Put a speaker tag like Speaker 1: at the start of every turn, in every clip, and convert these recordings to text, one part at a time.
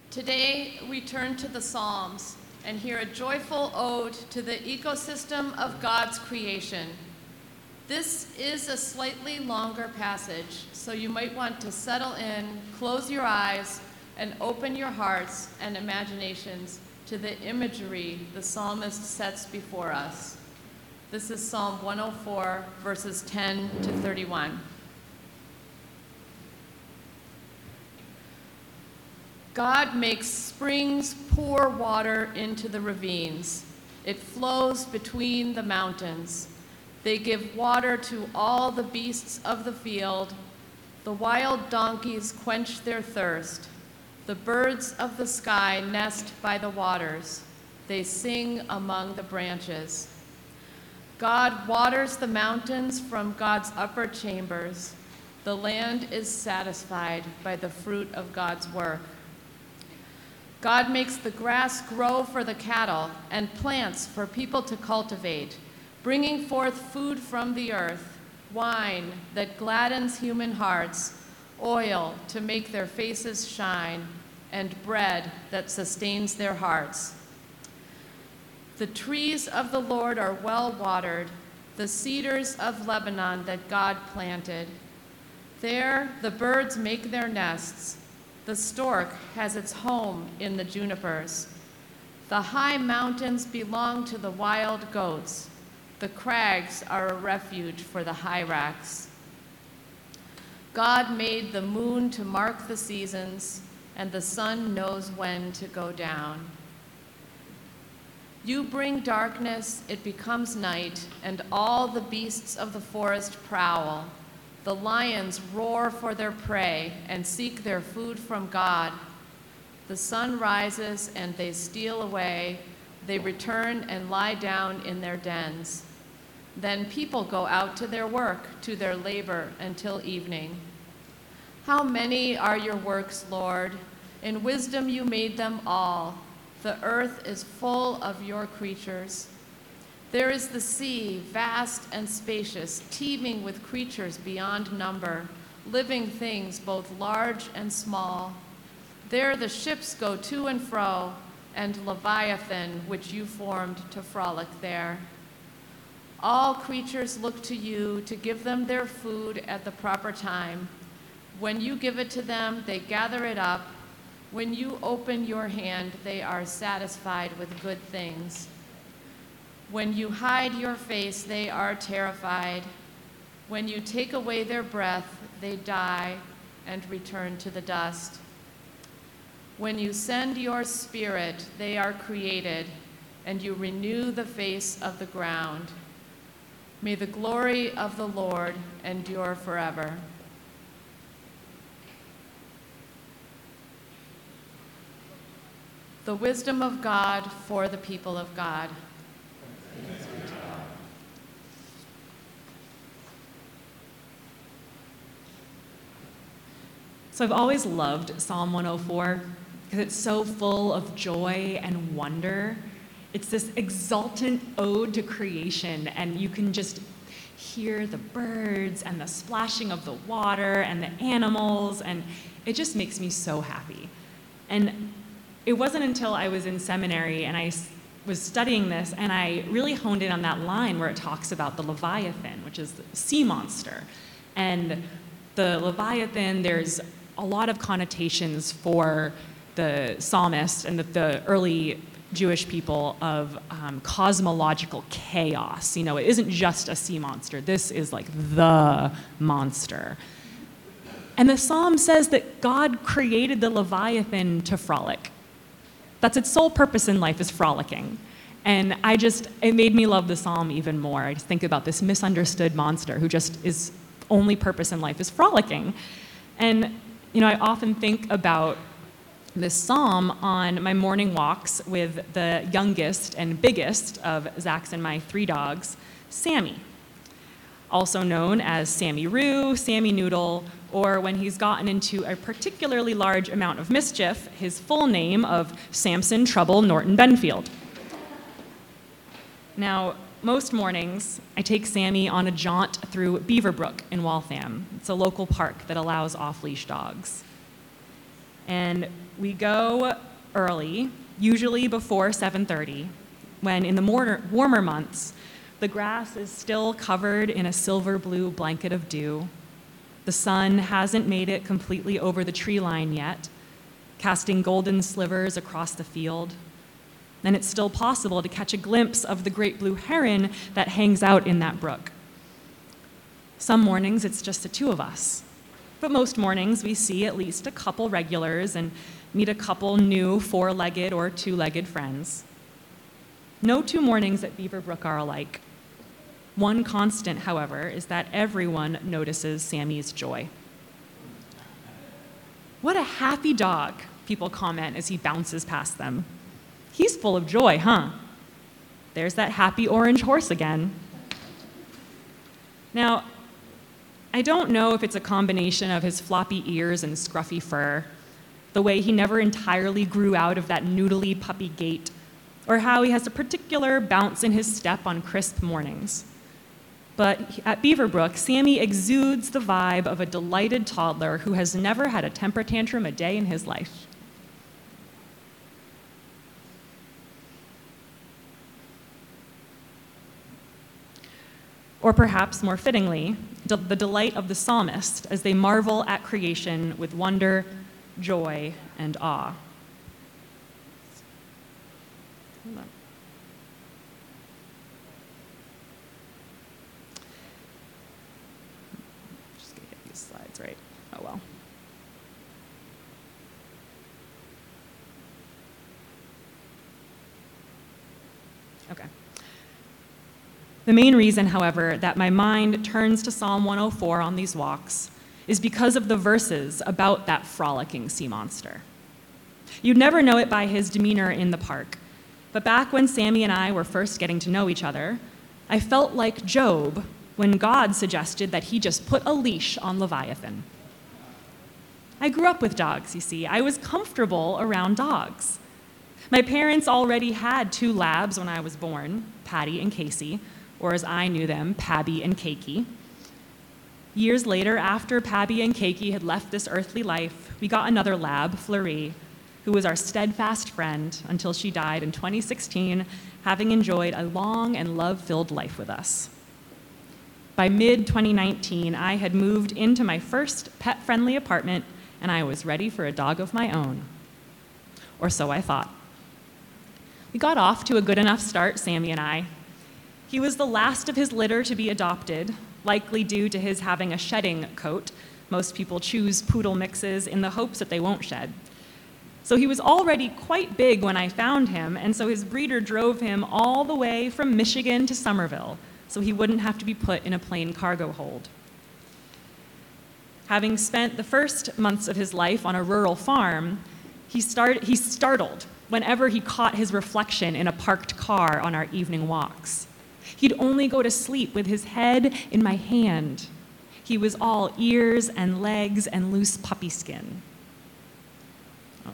Speaker 1: Today, we turn to the Psalms and hear a joyful ode to the ecosystem of God's creation. This is a slightly longer passage, so you might want to settle in, close your eyes, and open your hearts and imaginations to the imagery the psalmist sets before us. This is Psalm 104, verses 10 to 31. God makes springs pour water into the ravines. It flows between the mountains. They give water to all the beasts of the field. The wild donkeys quench their thirst. The birds of the sky nest by the waters. They sing among the branches. God waters the mountains from God's upper chambers. The land is satisfied by the fruit of God's work. God makes the grass grow for the cattle and plants for people to cultivate, bringing forth food from the earth, wine that gladdens human hearts, oil to make their faces shine, and bread that sustains their hearts. The trees of the Lord are well watered, the cedars of Lebanon that God planted. There the birds make their nests. The stork has its home in the junipers. The high mountains belong to the wild goats. The crags are a refuge for the hyrax. God made the moon to mark the seasons, and the sun knows when to go down. You bring darkness, it becomes night, and all the beasts of the forest prowl. The lions roar for their prey and seek their food from God. The sun rises and they steal away. They return and lie down in their dens. Then people go out to their work, to their labor until evening. How many are your works, Lord? In wisdom you made them all. The earth is full of your creatures. There is the sea, vast and spacious, teeming with creatures beyond number, living things both large and small. There the ships go to and fro, and Leviathan, which you formed to frolic there. All creatures look to you to give them their food at the proper time. When you give it to them, they gather it up. When you open your hand, they are satisfied with good things. When you hide your face, they are terrified. When you take away their breath, they die and return to the dust. When you send your spirit, they are created, and you renew the face of the ground. May the glory of the Lord endure forever. The wisdom of God for the people of God.
Speaker 2: So I've always loved Psalm 104 because it's so full of joy and wonder. It's this exultant ode to creation, and you can just hear the birds and the splashing of the water and the animals, and it just makes me so happy. And it wasn't until I was in seminary and I was studying this and I really honed in on that line where it talks about the Leviathan, which is the sea monster. And the Leviathan, there's a lot of connotations for the psalmist and the early Jewish people of cosmological chaos. You know, it isn't just a sea monster. This is like the monster. And the psalm says that God created the Leviathan to frolic. That's its sole purpose in life, is frolicking. And it made me love the psalm even more. I just think about this misunderstood monster who just is only purpose in life is frolicking. And, you know, I often think about this psalm on my morning walks with the youngest and biggest of Zach's and my 3 dogs, Sammy, also known as Sammy Roo, Sammy Noodle, or when he's gotten into a particularly large amount of mischief, his full name of Samson Trouble Norton Benfield. Now, most mornings, I take Sammy on a jaunt through Beaverbrook in Waltham. It's a local park that allows off-leash dogs. And We go early, usually before 7:30, when in the warmer months, the grass is still covered in a silver blue blanket of dew. The sun hasn't made it completely over the tree line yet, casting golden slivers across the field. And it's still possible to catch a glimpse of the great blue heron that hangs out in that brook. Some mornings it's just the two of us, but most mornings we see at least a couple regulars and meet a couple new four-legged or two-legged friends. No two mornings at Beaver Brook are alike. One constant, however, is that everyone notices Sammy's joy. "What a happy dog," people comment as he bounces past them. "He's full of joy, huh? There's that happy orange horse again." Now, I don't know if it's a combination of his floppy ears and scruffy fur, the way he never entirely grew out of that noodly puppy gait, or how he has a particular bounce in his step on crisp mornings. But at Beaver Brook, Sammy exudes the vibe of a delighted toddler who has never had a temper tantrum a day in his life. Or perhaps more fittingly, the delight of the psalmist as they marvel at creation with wonder, joy, and awe. Hold on. Just gonna get these slides right. Oh well. Okay. The main reason, however, that my mind turns to Psalm 104 on these walks is because of the verses about that frolicking sea monster. You'd never know it by his demeanor in the park, but back when Sammy and I were first getting to know each other, I felt like Job when God suggested that he just put a leash on Leviathan. I grew up with dogs, you see. I was comfortable around dogs. My parents already had 2 labs when I was born, Patty and Casey, or as I knew them, Pabby and Cakey. Years later, after Pabby and Cakey had left this earthly life, we got another lab, Fleury, who was our steadfast friend until she died in 2016, having enjoyed a long and love-filled life with us. By mid-2019, I had moved into my first pet-friendly apartment, and I was ready for a dog of my own. Or so I thought. We got off to a good enough start, Sammy and I. He was the last of his litter to be adopted, likely due to his having a shedding coat. Most people choose poodle mixes in the hopes that they won't shed. So he was already quite big when I found him, and so his breeder drove him all the way from Michigan to Somerville, so he wouldn't have to be put in a plain cargo hold. Having spent the first months of his life on a rural farm, he startled whenever he caught his reflection in a parked car on our evening walks. He'd only go to sleep with his head in my hand. He was all ears and legs and loose puppy skin. Oh.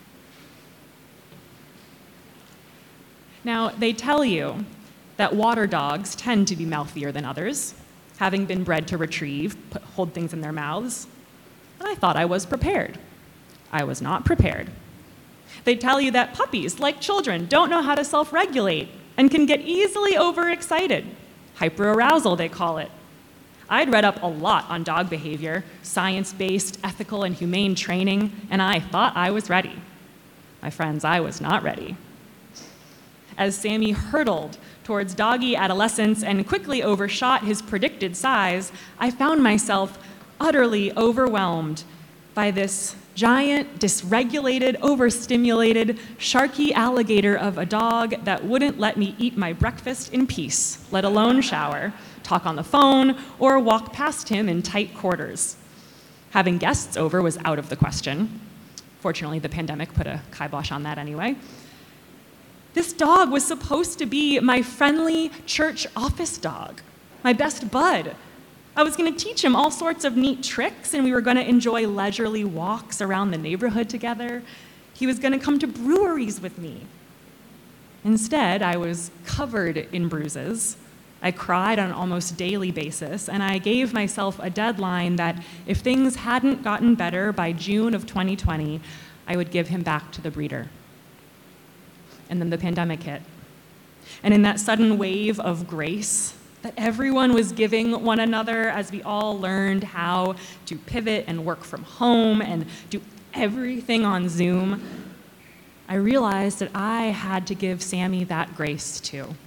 Speaker 2: Now, they tell you that water dogs tend to be mouthier than others, having been bred to retrieve, hold things in their mouths. And I thought I was prepared. I was not prepared. They tell you that puppies, like children, don't know how to self-regulate and can get easily overexcited. Hyperarousal, they call it. I'd read up a lot on dog behavior, science-based, ethical, and humane training, and I thought I was ready. My friends, I was not ready. As Sammy hurtled towards doggy adolescence and quickly overshot his predicted size, I found myself utterly overwhelmed by this giant, dysregulated, overstimulated, sharky alligator of a dog that wouldn't let me eat my breakfast in peace, let alone shower, talk on the phone, or walk past him in tight quarters. Having guests over was out of the question. Fortunately, the pandemic put a kibosh on that anyway. This dog was supposed to be my friendly church office dog, my best bud. I was going to teach him all sorts of neat tricks, and we were going to enjoy leisurely walks around the neighborhood together. He was going to come to breweries with me. Instead, I was covered in bruises. I cried on an almost daily basis, and I gave myself a deadline that if things hadn't gotten better by June of 2020, I would give him back to the breeder. And then the pandemic hit. And in that sudden wave of grace that everyone was giving one another as we all learned how to pivot and work from home and do everything on Zoom, I realized that I had to give Sammy that grace too.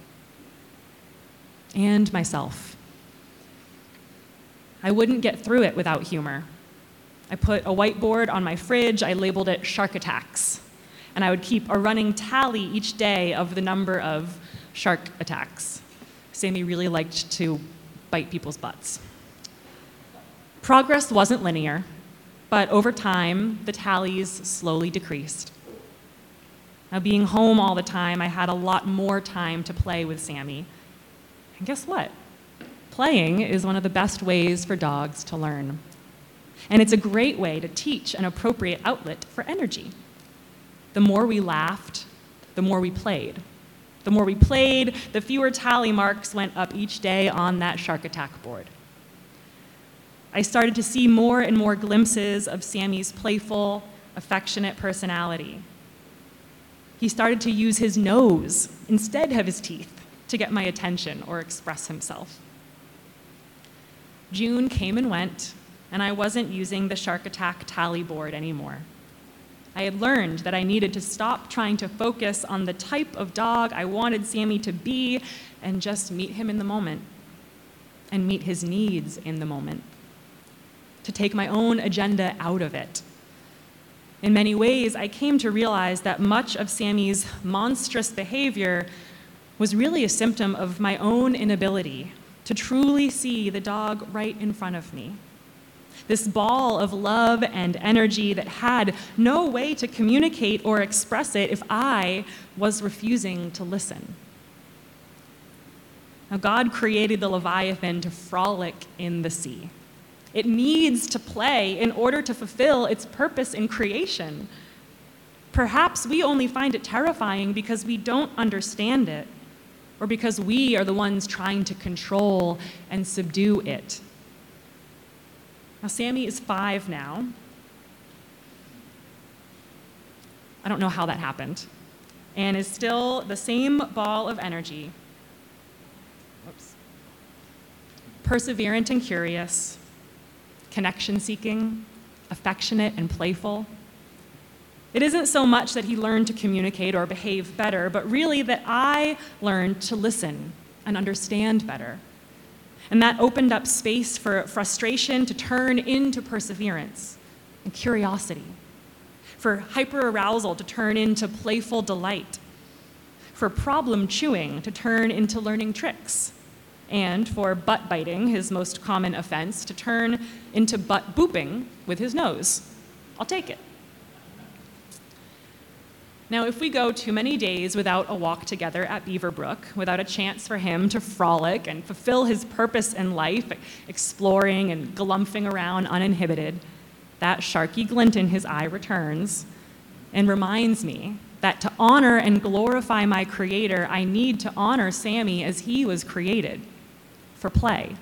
Speaker 2: And myself. I wouldn't get through it without humor. I put a whiteboard on my fridge, I labeled it Shark Attacks, and I would keep a running tally each day of the number of shark attacks. Sammy really liked to bite people's butts. Progress wasn't linear, but over time, the tallies slowly decreased. Now, being home all the time, I had a lot more time to play with Sammy. And guess what? Playing is one of the best ways for dogs to learn. And it's a great way to teach an appropriate outlet for energy. The more we laughed, the more we played. The more we played, the fewer tally marks went up each day on that shark attack board. I started to see more and more glimpses of Sammy's playful, affectionate personality. He started to use his nose instead of his teeth to get my attention or express himself. June came and went, and I wasn't using the shark attack tally board anymore. I had learned that I needed to stop trying to focus on the type of dog I wanted Sammy to be and just meet him in the moment and meet his needs in the moment. To take my own agenda out of it. In many ways, I came to realize that much of Sammy's monstrous behavior was really a symptom of my own inability to truly see the dog right in front of me. This ball of love and energy that had no way to communicate or express it if I was refusing to listen. Now, God created the Leviathan to frolic in the sea. It needs to play in order to fulfill its purpose in creation. Perhaps we only find it terrifying because we don't understand it, or because we are the ones trying to control and subdue it. Now, Sammy is 5 now. I don't know how that happened, and is still the same ball of energy. Perseverant and curious, connection-seeking, affectionate and playful. It isn't so much that he learned to communicate or behave better, but really that I learned to listen and understand better. And that opened up space for frustration to turn into perseverance and curiosity, for hyperarousal to turn into playful delight, for problem chewing to turn into learning tricks, and for butt biting, his most common offense, to turn into butt booping with his nose. I'll take it. Now, if we go too many days without a walk together at Beaverbrook, without a chance for him to frolic and fulfill his purpose in life, exploring and galumphing around uninhibited, that sharky glint in his eye returns and reminds me that to honor and glorify my Creator, I need to honor Sammy as he was created, for play.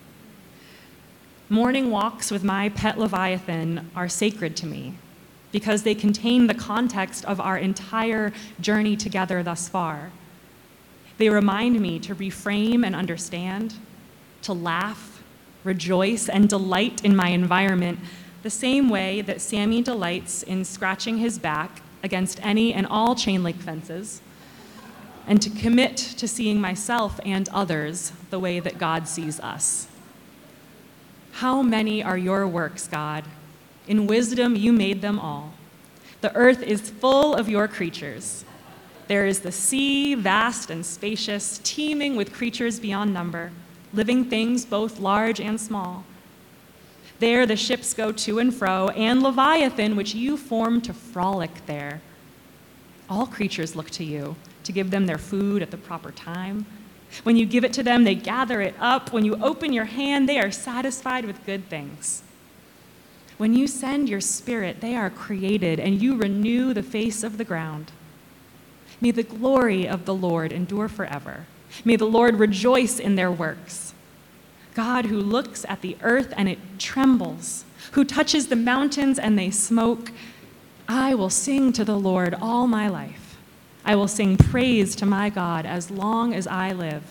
Speaker 2: Morning walks with my pet Leviathan are sacred to me, because they contain the context of our entire journey together thus far. They remind me to reframe and understand, to laugh, rejoice, and delight in my environment the same way that Sammy delights in scratching his back against any and all chain link fences, and to commit to seeing myself and others the way that God sees us. How many are your works, God? In wisdom, you made them all. The earth is full of your creatures. There is the sea, vast and spacious, teeming with creatures beyond number, living things both large and small. There the ships go to and fro, and Leviathan, which you formed to frolic there. All creatures look to you to give them their food at the proper time. When you give it to them, they gather it up. When you open your hand, they are satisfied with good things. When you send your spirit, they are created, and you renew the face of the ground. May the glory of the Lord endure forever. May the Lord rejoice in their works. God, who looks at the earth and it trembles, who touches the mountains and they smoke, I will sing to the Lord all my life. I will sing praise to my God as long as I live.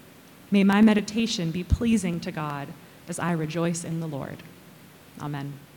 Speaker 2: May my meditation be pleasing to God as I rejoice in the Lord. Amen.